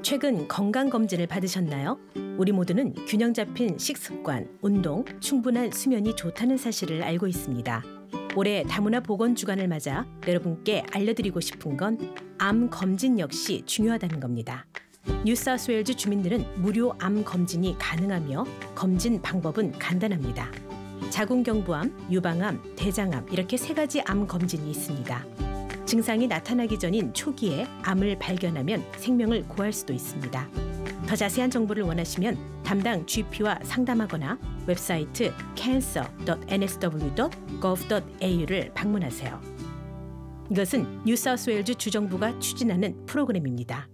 최근 건강검진을 받으셨나요? 우리 모두는 균형 잡힌 식습관, 운동, 충분한 수면이 좋다는 사실을 알고 있습니다. 올해 다문화 보건주간을 맞아 여러분께 알려드리고 싶은 건 암 검진 역시 중요하다는 겁니다. 뉴사우스웨일즈 주민들은 무료 암 검진이 가능하며 검진 방법은 간단합니다. 자궁경부암, 유방암, 대장암 이렇게 3가지 암 검진이 있습니다. 증상이 나타나기 전인 초기에 암을 발견하면 생명을 구할 수도 있습니다. 더 자세한 정보를 원하시면 담당 GP와 상담하거나 웹사이트 cancer.nsw.gov.au를 방문하세요. 이것은 뉴사우스웨일즈 주정부가 추진하는 프로그램입니다.